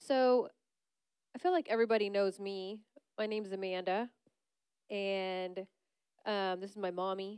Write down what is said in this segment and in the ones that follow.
So I feel like everybody knows me. My name's Amanda, and this is my mommy.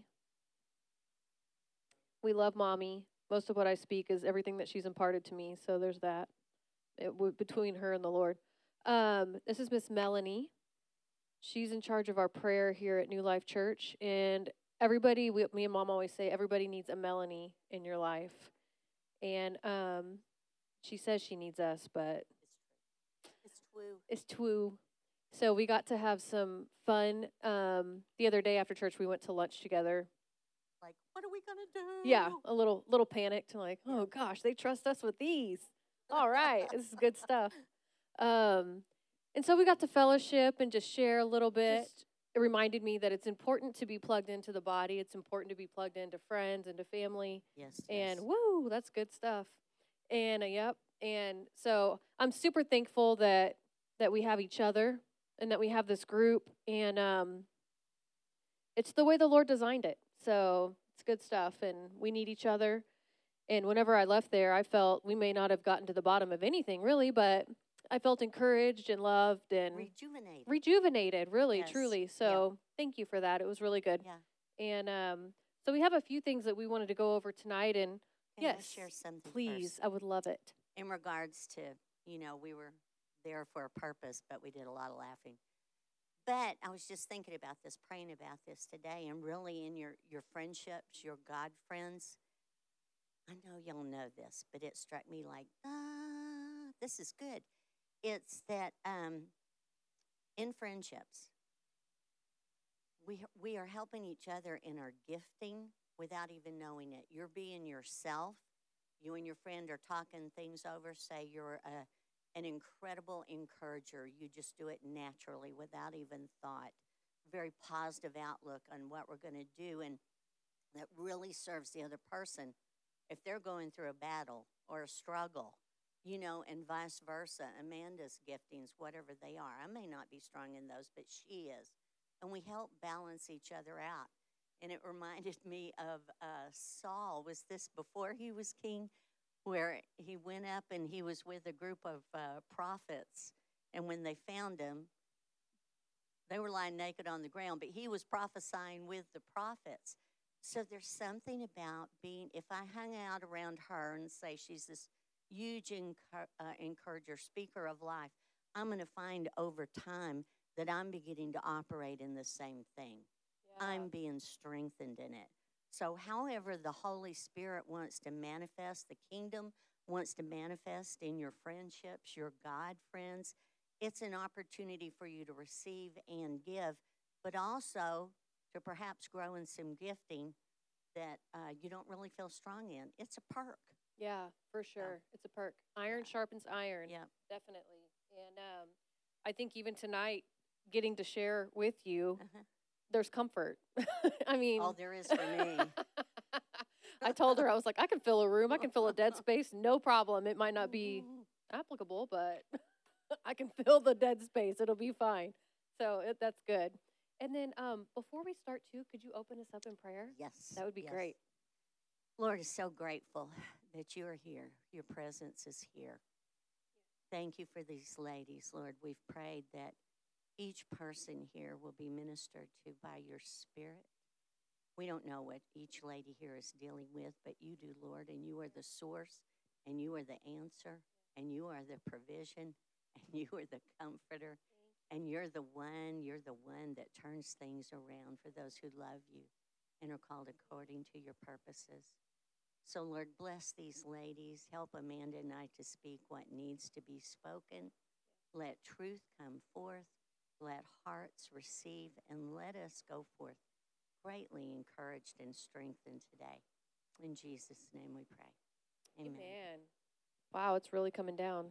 We love mommy. Most of what I speak is everything that she's imparted to me. So there's that between her and the Lord. This is Miss Melanie. She's in charge of our prayer here at New Life Church, and me and Mom always say, everybody needs a Melanie in your life, and she says she needs us, but It's true. it's twoo. So we got to have some fun. The other day after church, we went to lunch together. Like, what are we gonna do? Yeah, a little panicked, like, oh gosh, they trust us with these. All right, this is good stuff. And so we got to fellowship and just share a little bit. It reminded me that it's important to be plugged into the body. It's important to be plugged into friends and to family. Yes. And woo, that's good stuff. And yep. And so I'm super thankful that we have each other and that we have this group. And it's the way the Lord designed it. So it's good stuff. And we need each other. And whenever I left there, I felt we may not have gotten to the bottom of anything really, but I felt encouraged and loved and rejuvenated, really, Yes. truly. So thank you for that. It was really good. Yeah. And so we have a few things that we wanted to go over tonight. And Can yes, I share something please, first? I would love it. In regards to, we were there for a purpose, but we did a lot of laughing. But I was just thinking about this, praying about this today, and really in your friendships, your God friends. I know y'all know this, but it struck me like, this is good. It's that in friendships, we are helping each other in our gifting without even knowing it. You're being yourself. You and your friend are talking things over. Say you're an incredible encourager. You just do it naturally without even thought. Very positive outlook on what we're going to do, and that really serves the other person if they're going through a battle or a struggle, and vice versa. Amanda's giftings, whatever they are, I may not be strong in those, but she is. And we help balance each other out. And it reminded me of Saul. Was this before he was king? Where he went up and he was with a group of prophets. And when they found him, they were lying naked on the ground, but he was prophesying with the prophets. So there's something about being, if I hung out around her and say she's this huge encourager, speaker of life, I'm going to find over time that I'm beginning to operate in the same thing. Yeah. I'm being strengthened in it. So however the Holy Spirit wants to manifest, the kingdom wants to manifest in your friendships, your God friends, it's an opportunity for you to receive and give, but also to perhaps grow in some gifting that you don't really feel strong in. It's a perk. Yeah, for sure. It's a perk. Iron sharpens iron. Yeah. Definitely. And I think even tonight, getting to share with you, there's comfort. I mean, oh, there is for me. I told her, I was like, I can fill a room. I can fill a dead space. No problem. It might not be applicable, but I can fill the dead space. It'll be fine. So that's good. And then before we start, too, could you open us up in prayer? Yes. That would be great. Lord, is so grateful that you are here. Your presence is here. Thank you for these ladies, Lord. We've prayed that each person here will be ministered to by your Spirit. We don't know what each lady here is dealing with, but you do, Lord, and you are the source, and you are the answer, and you are the provision, and you are the comforter, and you're the one that turns things around for those who love you and are called according to your purposes. So, Lord, bless these ladies. Help Amanda and I to speak what needs to be spoken. Let truth come forth. Let hearts receive, and let us go forth greatly encouraged and strengthened today. In Jesus' name we pray. Amen. Amen. Wow, it's really coming down.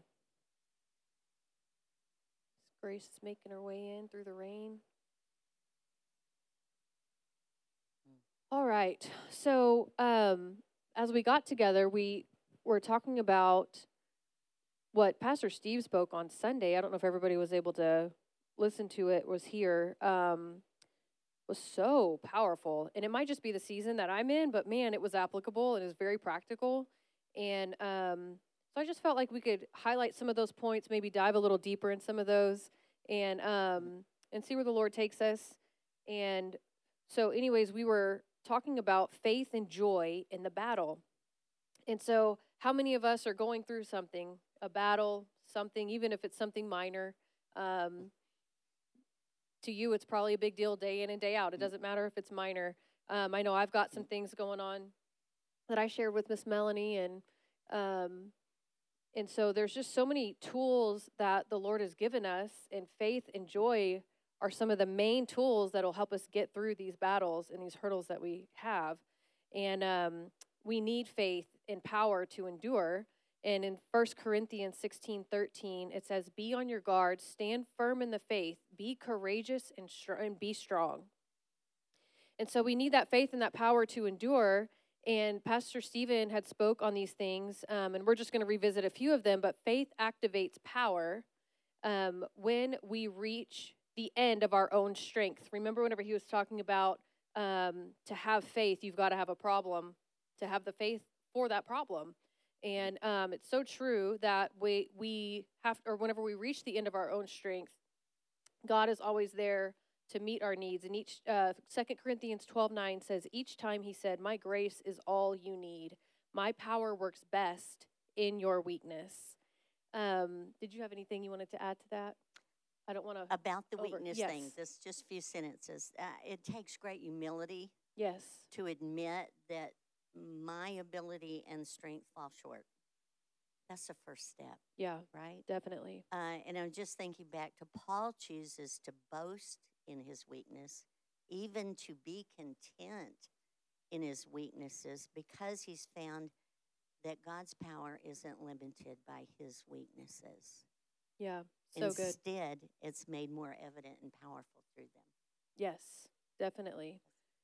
Grace is making her way in through the rain. All right. So as we got together, we were talking about what Pastor Steve spoke on Sunday. I don't know if everybody was able to listen to it, was here. Was so powerful. And it might just be the season that I'm in, but man, it was applicable and it was very practical. And So I just felt like we could highlight some of those points, maybe dive a little deeper in some of those, and see where the Lord takes us. And so, anyways, we were talking about faith and joy in the battle. And so, how many of us are going through something, a battle, something, even if it's something minor? Um, to you, it's probably a big deal day in and day out. It doesn't matter if it's minor. I know I've got some things going on that I shared with Miss Melanie, um, and so there's just so many tools that the Lord has given us, and faith and joy are some of the main tools that will help us get through these battles and these hurdles that we have. And we need faith and power to endure. And in 1 Corinthians 16:13, it says, "Be on your guard, stand firm in the faith, be courageous and be strong." And so we need that faith and that power to endure. And Pastor Stephen had spoke on these things, and we're just going to revisit a few of them. But faith activates power when we reach the end of our own strength. Remember, whenever he was talking about to have faith, you've got to have a problem to have the faith for that problem. And it's so true that we have, or whenever we reach the end of our own strength, God is always there to meet our needs. And each 2 Corinthians 12:9 says, "Each time he said, 'My grace is all you need. My power works best in your weakness.'" Did you have anything you wanted to add to that? I don't want to. About the weakness yes. thing, this just a few sentences. It takes great humility Yes. to admit that my ability and strength fall short. That's the first step, Yeah, right? definitely. And I'm just thinking back to Paul chooses to boast in his weakness, even to be content in his weaknesses, because he's found that God's power isn't limited by his weaknesses. Yeah, so good. Instead, it's made more evident and powerful through them. Yes, definitely.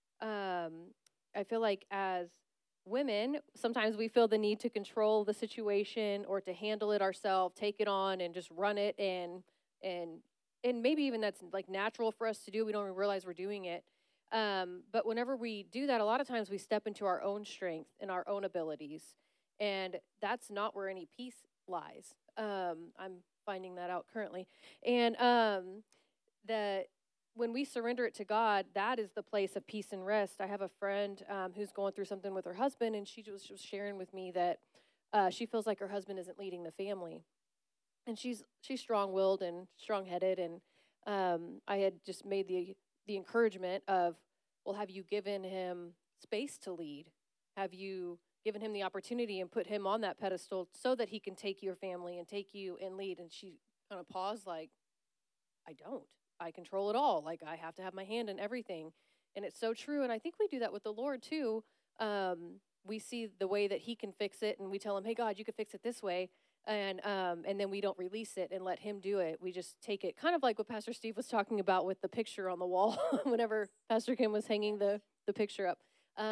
I feel like as women, sometimes we feel the need to control the situation or to handle it ourselves, take it on and just run it, and maybe even that's like natural for us to do. We don't even realize we're doing it. But whenever we do that, a lot of times we step into our own strength and our own abilities, and that's not where any peace lies. I'm finding that out currently, and that when we surrender it to God, that is the place of peace and rest. I have a friend who's going through something with her husband, and she was sharing with me that she feels like her husband isn't leading the family, and she's strong-willed and strong-headed, and I had just made the encouragement of, well, have you given him space to lead? Have you given him the opportunity and put him on that pedestal so that he can take your family and take you and lead? And she kind of paused, like, I don't. I control it all. Like, I have to have my hand in everything. And it's so true. And I think we do that with the Lord too. We see the way that he can fix it, and we tell him, hey, God, you could fix it this way. And then we don't release it and let him do it. We just take it, kind of like what Pastor Steve was talking about with the picture on the wall whenever Pastor Kim was hanging the picture up.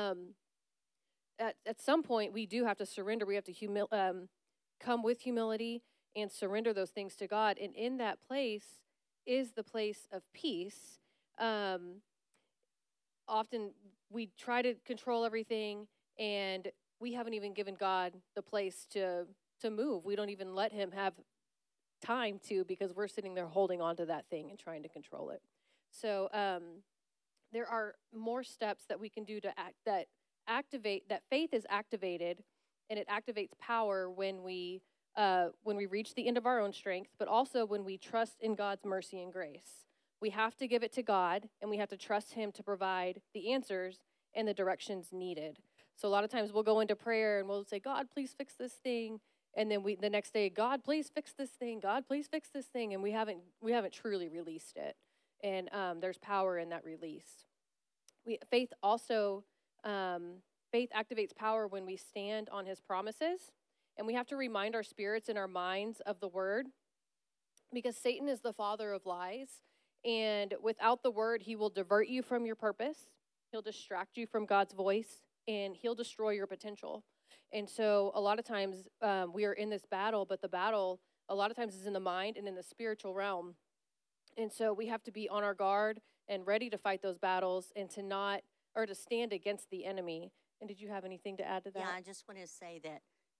At some point, we do have to surrender. We have to come with humility and surrender those things to God. And in that place is the place of peace. Often we try to control everything, and we haven't even given God the place to move. We don't even let him have time to, because we're sitting there holding on to that thing and trying to control it. So there are more steps that we can do to activate that faith is activated, and it activates power when we reach the end of our own strength, but also when we trust in God's mercy and grace. We have to give it to God, and we have to trust him to provide the answers and the directions needed. So a lot of times we'll go into prayer and we'll say, God, please fix this thing. And then the next day, God, please fix this thing. God, please fix this thing. And we haven't truly released it. And there's power in that release. Faith activates power when we stand on his promises. And we have to remind our spirits and our minds of the word, because Satan is the father of lies. And without the word, he will divert you from your purpose. He'll distract you from God's voice, and he'll destroy your potential. And so a lot of times we are in this battle, but the battle a lot of times is in the mind and in the spiritual realm. And so we have to be on our guard and ready to fight those battles, and to stand against the enemy. And did you have anything to add to that? Yeah, I just want to say that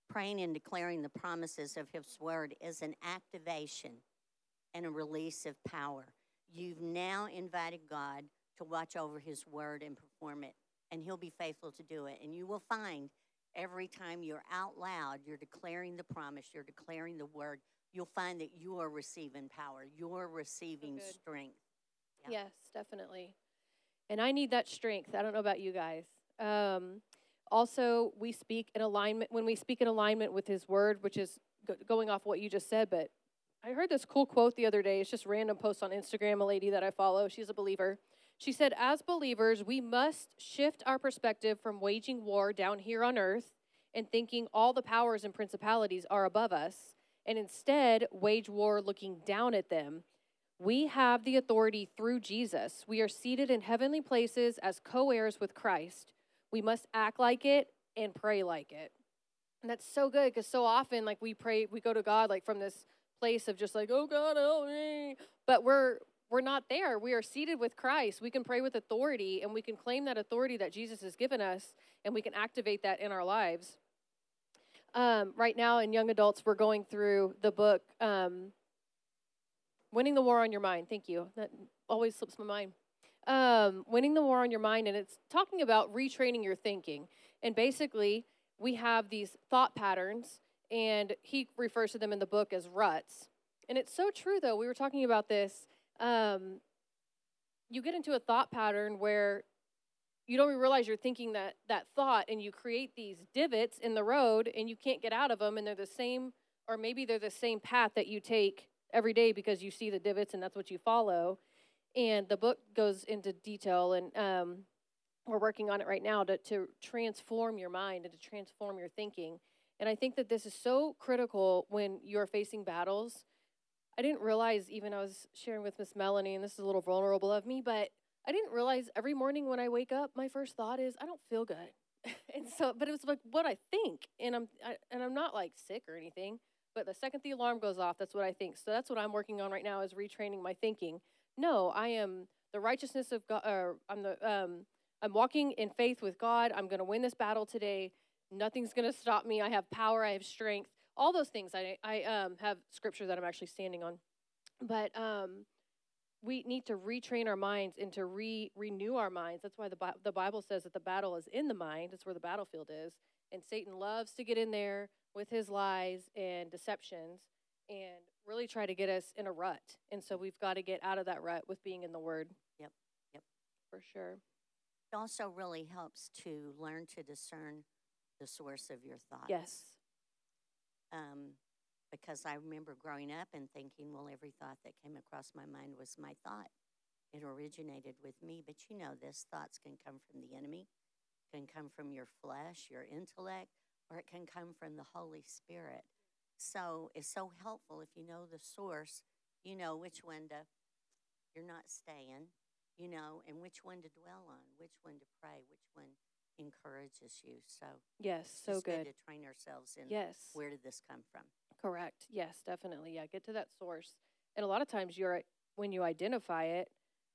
Praying and declaring the promises of His word is an activation and a release of power. You've now invited God to watch over His word and perform it, and He'll be faithful to do it. And you will find every time you're out loud, you're declaring the promise, you're declaring the word, you'll find that you are receiving power, you're receiving strength. Yeah. Yes, definitely. And I need that strength. I don't know about you guys. Also, we speak in alignment, when we speak in alignment with His word, which is going off what you just said, but I heard this cool quote the other day. It's just random post on Instagram, a lady that I follow. She's a believer. She said, as believers, we must shift our perspective from waging war down here on earth and thinking all the powers and principalities are above us, and instead wage war looking down at them. We have the authority through Jesus. We are seated in heavenly places as co-heirs with Christ. We must act like it and pray like it. And that's so good, because so often, like, we pray, we go to God, like, from this place of just like, oh, God, help me. But we're not there. We are seated with Christ. We can pray with authority, and we can claim that authority that Jesus has given us, and we can activate that in our lives. Right now in young adults, we're going through the book, Winning the War on Your Mind. Thank you. That always slips my mind. Winning the War on Your Mind, and it's talking about retraining your thinking. And basically, we have these thought patterns, and he refers to them in the book as ruts. And it's so true, though. We were talking about this. You get into a thought pattern where you don't even realize you're thinking that thought, and you create these divots in the road, and you can't get out of them, and they're the same, or maybe they're the same path that you take every day because you see the divots, and that's what you follow. And the book goes into detail, and we're working on it right now to transform your mind and to transform your thinking. And I think that this is so critical when you're facing battles. I didn't realize, even I was sharing with Miss Melanie, and this is a little vulnerable of me, but I didn't realize every morning when I wake up, my first thought is, I don't feel good. And so, but it was like what I think, and I'm not like sick or anything, but the second the alarm goes off, that's what I think. So that's what I'm working on right now, is retraining my thinking. No, I am the righteousness of God, or I'm walking in faith with God. I'm going to win this battle today. Nothing's going to stop me. I have power. I have strength. All those things. I have scripture that I'm actually standing on. But we need to retrain our minds and to renew our minds. That's why the Bible says that the battle is in the mind. It's where the battlefield is. And Satan loves to get in there with his lies and deceptions and really try to get us in a rut. And so we've got to get out of that rut with being in the Word. Yep. For sure. It also really helps to learn to discern the source of your thoughts. Yes. Because I remember growing up and thinking, well, every thought that came across my mind was my thought. It originated with me. But you know this, thoughts can come from the enemy, can come from your flesh, your intellect, or it can come from the Holy Spirit. So it's so helpful if you know the source, you know which one you're not staying, you know, and which one to dwell on, which one to pray, which one encourages you. So yes, so it's good to train ourselves in where did this come from. Correct. Yes, definitely. Yeah, get to that source. And a lot of times when you identify it,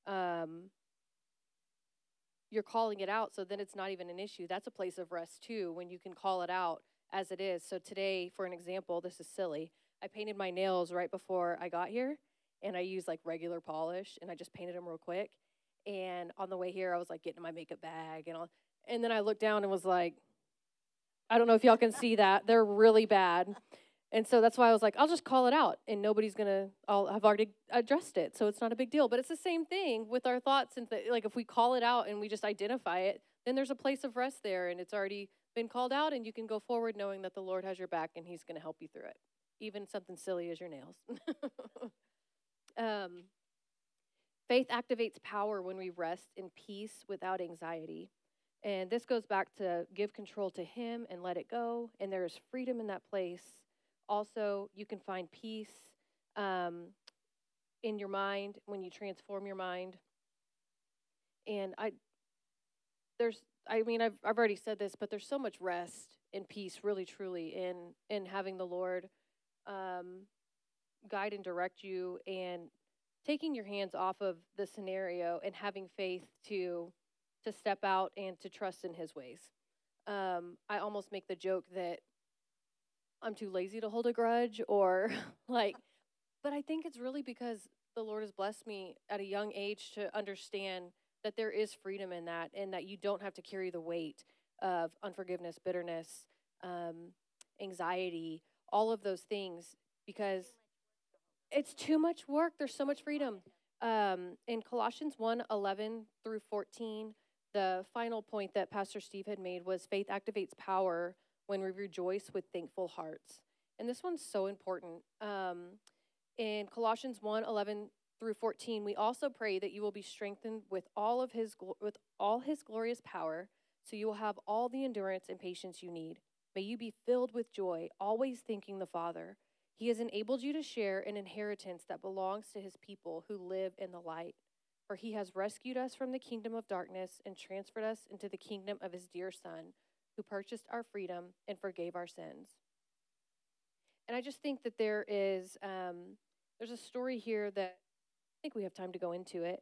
you're calling it out, so then it's not even an issue. That's a place of rest too, when you can call it out as it is. So today, for an example, this is silly. I painted my nails right before I got here, and I used like regular polish, and I just painted them real quick. And on the way here, I was like getting my makeup bag and then I looked down and was like, I don't know if y'all can see that. They're really bad. And so that's why I was like, I'll just call it out, and nobody's I've already addressed it, so it's not a big deal. But it's the same thing with our thoughts, and like if we call it out and we just identify it, then there's a place of rest there, and it's already been called out, and you can go forward knowing that the Lord has your back, and He's going to help you through it, even something silly as your nails. Faith activates power when we rest in peace without anxiety. And this goes back to give control to Him and let it go, and there is freedom in that place. Also, you can find peace in your mind when you transform your mind. And I've already said this, but there's so much rest and peace, really, truly, in having the Lord guide and direct you, and taking your hands off of the scenario and having faith to step out and to trust in His ways. I almost make the joke that I'm too lazy to hold a grudge or like, but I think it's really because the Lord has blessed me at a young age to understand that there is freedom in that and that you don't have to carry the weight of unforgiveness, bitterness, um, anxiety, all of those things because it's too much work. There's so much freedom. In Colossians 1:11 through 14, the final point that Pastor Steve had made was faith activates power when we rejoice with thankful hearts. And this one's so important. In Colossians 1:11 through 14, we also pray that you will be strengthened with all his glorious power, so you will have all the endurance and patience you need. May you be filled with joy, always thanking the Father. He has enabled you to share an inheritance that belongs to his people who live in the light. For he has rescued us from the kingdom of darkness and transferred us into the kingdom of his dear Son, who purchased our freedom and forgave our sins. And I just think that there's a story here that I think we have time to go into it.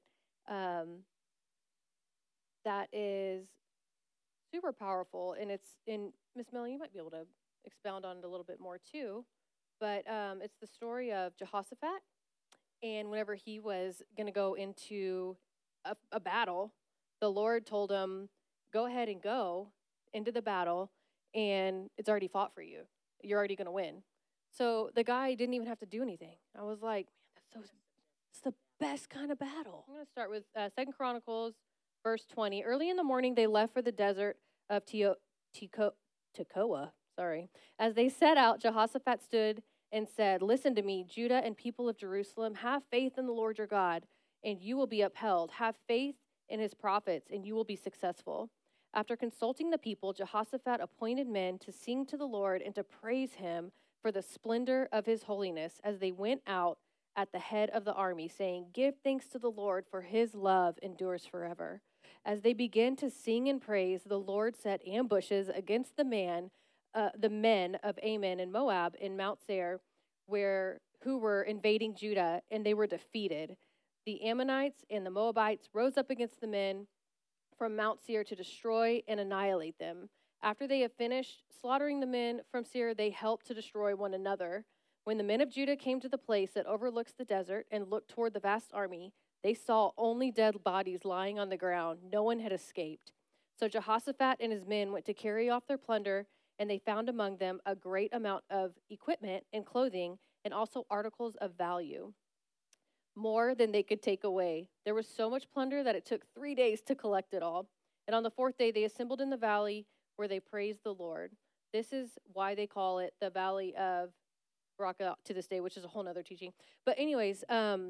That is super powerful, and Miss Melanie, you might be able to expound on it a little bit more too. But it's the story of Jehoshaphat, and whenever he was going to go into a battle, the Lord told him, "Go ahead and go into the battle, and it's already fought for you. You're already going to win." So the guy didn't even have to do anything. I was like, man, it's the best kind of battle. I'm going to start with 2 Chronicles, verse 20. Early in the morning, they left for the desert of Tekoa. As they set out, Jehoshaphat stood and said, "Listen to me, Judah and people of Jerusalem. Have faith in the Lord your God, and you will be upheld. Have faith in his prophets, and you will be successful." After consulting the people, Jehoshaphat appointed men to sing to the Lord and to praise him for the splendor of his holiness as they went out at the head of the army, saying, "Give thanks to the Lord, for his love endures forever." As they began to sing and praise, the Lord set ambushes against the men of Ammon and Moab in Mount Seir, who were invading Judah, and they were defeated. The Ammonites and the Moabites rose up against the men from Mount Seir to destroy and annihilate them. After they had finished slaughtering the men from Seir, they helped to destroy one another. When the men of Judah came to the place that overlooks the desert and looked toward the vast army, they saw only dead bodies lying on the ground. No one had escaped. So Jehoshaphat and his men went to carry off their plunder, and they found among them a great amount of equipment and clothing, and also articles of value, more than they could take away. There was so much plunder that it took 3 days to collect it all. And on the fourth day, they assembled in the valley where they praised the Lord. This is why they call it the Valley of Barakah to this day, which is a whole nother teaching. But anyways,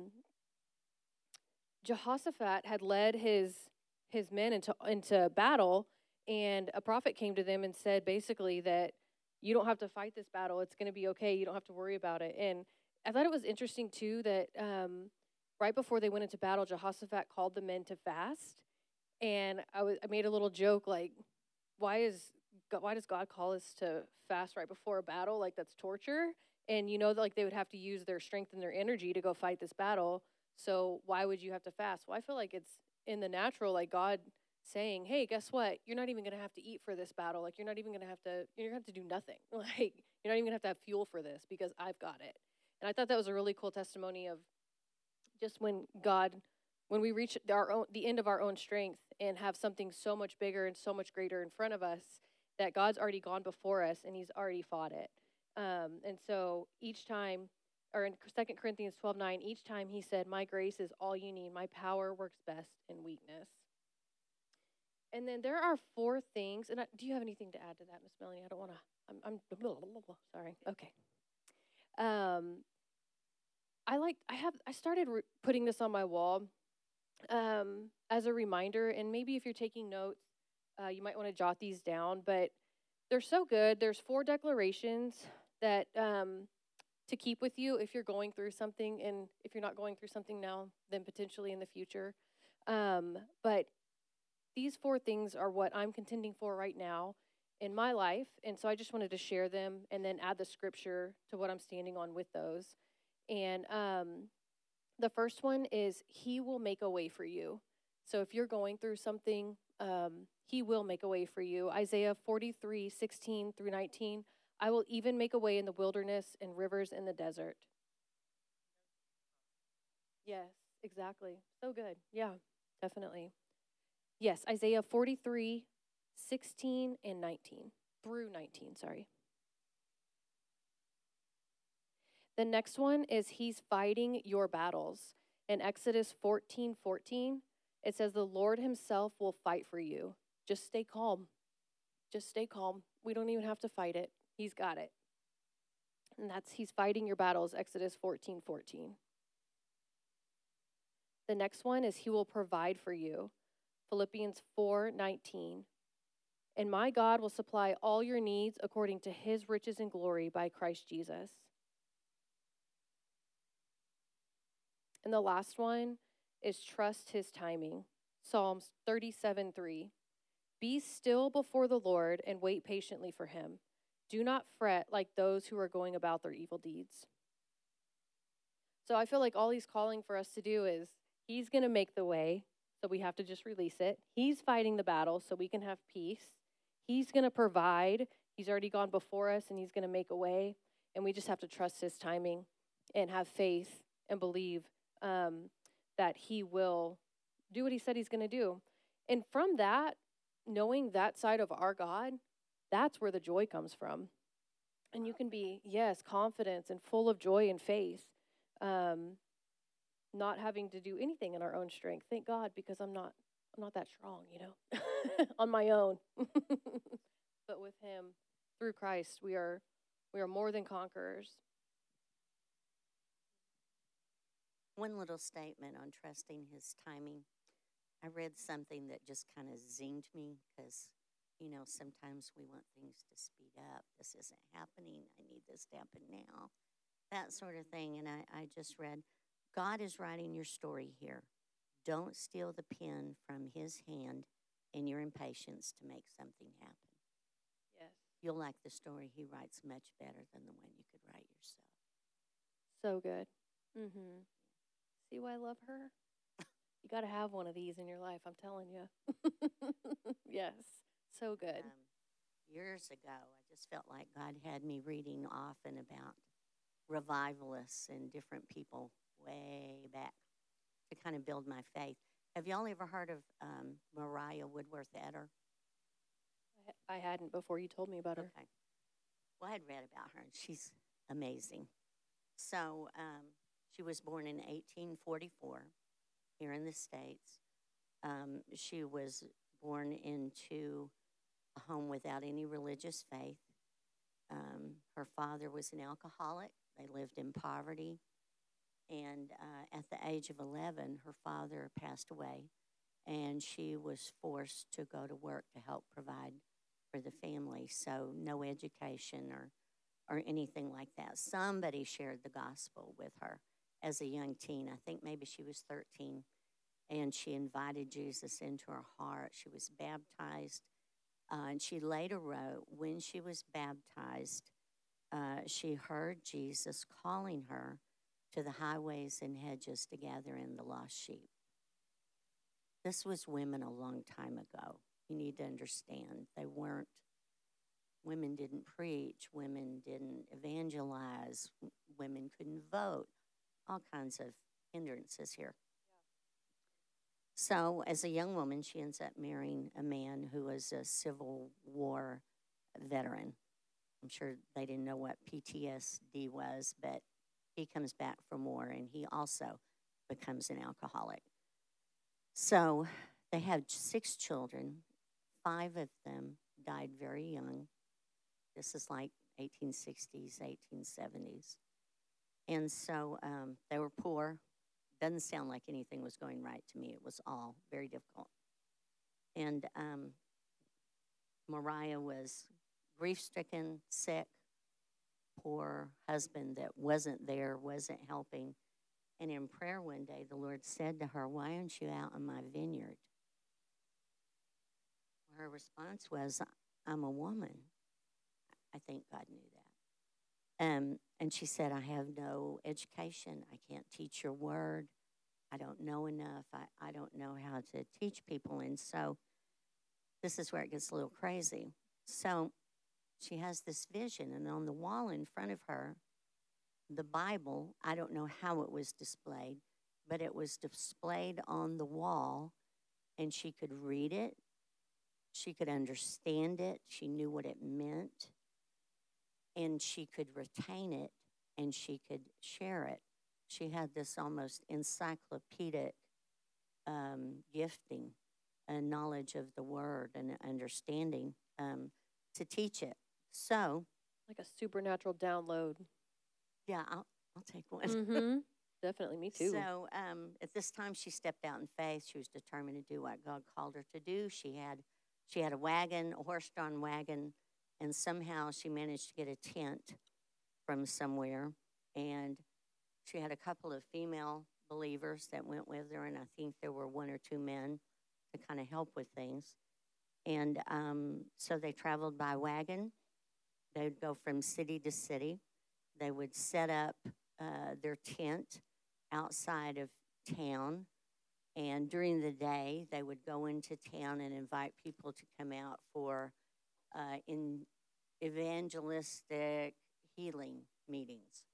Jehoshaphat had led his men into battle, and a prophet came to them and said basically that you don't have to fight this battle. It's going to be okay. You don't have to worry about it. And I thought it was interesting too that right before they went into battle, Jehoshaphat called the men to fast, and I made a little joke like, why does God call us to fast right before a battle? Like, that's torture. And that, like, they would have to use their strength and their energy to go fight this battle. So why would you have to fast? Well, I feel like it's in the natural, like God saying, hey, guess what? You're not even going to have to eat for this battle. Like, you're going to have to do nothing. Like, you're not even going to have to have fuel for this because I've got it. And I thought that was a really cool testimony of just when we reach the end of our own strength and have something so much bigger and so much greater in front of us, that God's already gone before us and he's already fought it. And so each time, or in 2 Corinthians 12:9, each time he said, "My grace is all you need. My power works best in weakness." And then there are 4 things. And do you have anything to add to that, Miss Melanie? I don't want to. I'm sorry. Okay. I started putting this on my wall as a reminder, and maybe if you're taking notes, you might want to jot these down. But they're so good. There's 4 declarations that to keep with you if you're going through something, and if you're not going through something now, then potentially in the future. But these 4 things are what I'm contending for right now in my life, and so I just wanted to share them and then add the scripture to what I'm standing on with those. And the first one is, he will make a way for you. So if you're going through something, he will make a way for you. Isaiah 43:16 through 19. I will even make a way in the wilderness and rivers in the desert. Yes, exactly. So good. Yeah, definitely. Yes, Isaiah 43, 16 and 19, through 19, sorry. The next one is he's fighting your battles. In Exodus 14, 14, it says the Lord himself will fight for you. Just stay calm. Just stay calm. We don't even have to fight it. He's got it. And that's he's fighting your battles, Exodus 14, 14. The next one is he will provide for you. Philippians 4, 19. And my God will supply all your needs according to his riches and glory by Christ Jesus. And the last one is trust his timing. Psalms 37, 3. Be still before the Lord and wait patiently for him. Do not fret like those who are going about their evil deeds. So I feel like all he's calling for us to do is he's going to make the way, so we have to just release it. He's fighting the battle so we can have peace. He's going to provide. He's already gone before us, and he's going to make a way. And we just have to trust his timing and have faith and believe that he will do what he said he's going to do. And from that, knowing that side of our God, that's where the joy comes from. And you can be, yes, confidence and full of joy and faith, not having to do anything in our own strength. Thank God, because I'm not that strong, on my own. But with him, through Christ, we are more than conquerors. One little statement on trusting his timing. I read something that just kind of zinged me because, sometimes we want things to speed up. This isn't happening. I need this to happen now. That sort of thing. And I just read, God is writing your story here. Don't steal the pen from his hand in your impatience to make something happen. Yes. You'll like the story he writes much better than the one you could write yourself. So good. Mm-hmm. See why I love her? You got to have one of these in your life, I'm telling you. Yes, so good. Years ago, I just felt like God had me reading often about revivalists and different people way back to kind of build my faith. Have y'all ever heard of Mariah Woodworth-Etter? I hadn't before you told me about her. Okay. Well, I had read about her, and she's amazing. So she was born in 1844 here in the States. She was born into a home without any religious faith. Her father was an alcoholic. They lived in poverty. And at the age of 11, her father passed away, and she was forced to go to work to help provide for the family. So no education or anything like that. Somebody shared the gospel with her as a young teen. I think maybe she was 13, and she invited Jesus into her heart. She was baptized, and she later wrote, when she was baptized, she heard Jesus calling her to the highways and hedges to gather in the lost sheep. This was women a long time ago. You need to understand. Women didn't preach, women didn't evangelize, women couldn't vote, all kinds of hindrances here. So as a young woman, she ends up marrying a man who was a Civil War veteran. I'm sure they didn't know what PTSD was, but he comes back from war, and he also becomes an alcoholic. So they had 6 children. 5 of them died very young. This is like 1860s, 1870s. And so they were poor. Doesn't sound like anything was going right to me. It was all very difficult. And Mariah was grief-stricken, sick, poor husband that wasn't there, wasn't helping. And in prayer one day, the Lord said to her, why aren't you out in my vineyard? Her response was, I'm a woman. I think God knew that. And she said, I have no education. I can't teach your word. I don't know enough. I don't know how to teach people. And so this is where it gets a little crazy. So she has this vision, and on the wall in front of her, the Bible, I don't know how it was displayed, but it was displayed on the wall, and she could read it. She could understand it. She knew what it meant, and she could retain it, and she could share it. She had this almost encyclopedic gifting and knowledge of the word and understanding to teach it. So, Like a supernatural download. yeah, I'll take one. Mm-hmm. Definitely, me too. So at this time, she stepped out in faith. She was determined to do what God called her to do. She had a wagon, a horse-drawn wagon, and somehow she managed to get a tent from somewhere. And she had a couple of female believers that went with her, and I think there were one or two men to kind of help with things. And so they traveled by wagon. They would go from city to city. They would set up their tent outside of town. And during the day, they would go into town and invite people to come out for in evangelistic healing meetings.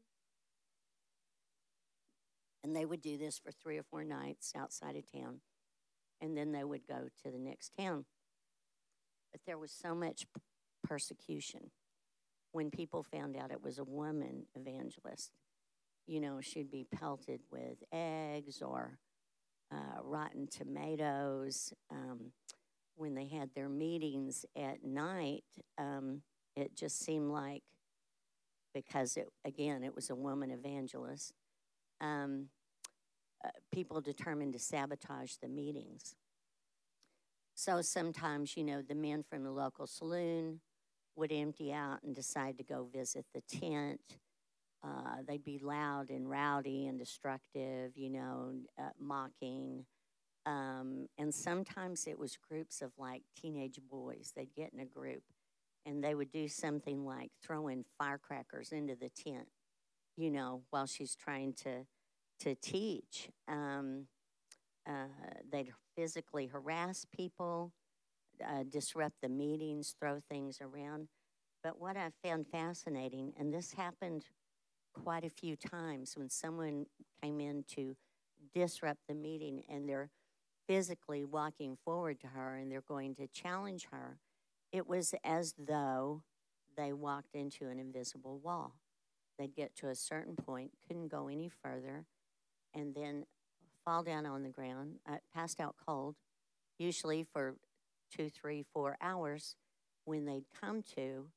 And they would do this for 3 or 4 nights outside of town. And then they would go to the next town. But there was so much persecution when people found out it was a woman evangelist. You know, she'd be pelted with eggs or rotten tomatoes. When they had their meetings at night, it just seemed like, because it was a woman evangelist, people determined to sabotage the meetings. So sometimes, you know, the men from the local saloon would empty out and decide to go visit the tent. They'd be loud and rowdy and destructive, you know, mocking. And sometimes it was groups of like teenage boys. They'd get in a group and they would do something like throwing firecrackers into the tent, you know, while she's trying to teach. They'd physically harass people, disrupt the meetings, throw things around. But what I found fascinating, and this happened quite a few times when someone came in to disrupt the meeting and they're physically walking forward to her and they're going to challenge her, it was as though they walked into an invisible wall. They'd get to a certain point, couldn't go any further, and then fall down on the ground, passed out cold, usually for 2, 3, 4 hours. When they'd come to,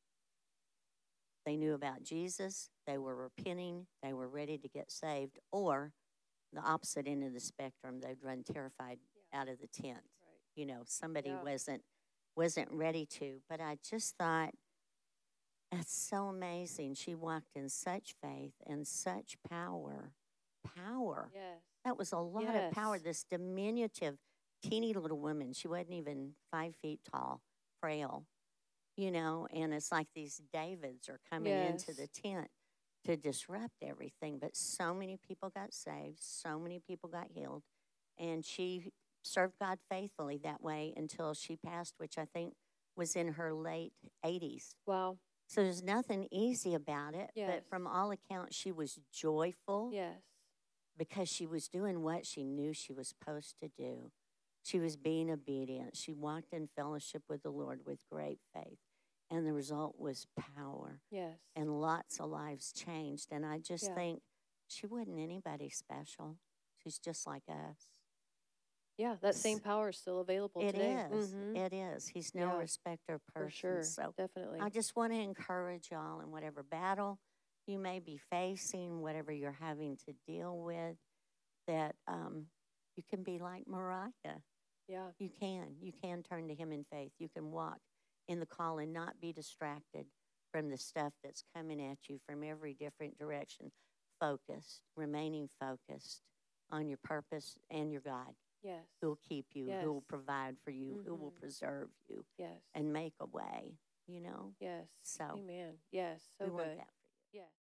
they knew about Jesus, they were repenting, they were ready to get saved, or the opposite end of the spectrum, they'd run terrified out of the tent. Right. You know, somebody wasn't ready to. But I just thought, that's so amazing. She walked in such faith and such power. Power. Yes. That was a lot of power. This diminutive, teeny little woman. She wasn't even 5 feet tall, frail, you know, and it's like these Davids are coming into the tent to disrupt everything. But so many people got saved, so many people got healed, and she served God faithfully that way until she passed, which I think was in her late 80s. Wow. So there's nothing easy about it, Yes. but from all accounts, she was joyful. Yes. Because she was doing what she knew she was supposed to do. She was being obedient. She walked in fellowship with the Lord with great faith. And the result was power. Yes. And lots of lives changed. And I just Yeah. think she wasn't anybody special. She's just like us. Yeah, that same power is still available It today. is. Mhm. It is. He's no Yeah. respecter of For persons. sure. So Definitely. I just want to encourage y'all in whatever battle you may be facing, whatever you're having to deal with, that you can be like Mariah. Yeah. You can turn to him in faith. You can walk in the call and not be distracted from the stuff that's coming at you from every different direction. Focused, remaining focused on your purpose and your God, Yes. who will keep you, who will Yes. provide for you, who will Mhm. preserve you Yes. and make a way, you know? Yes. So Amen. Yes. So we want good. that for you. Yes.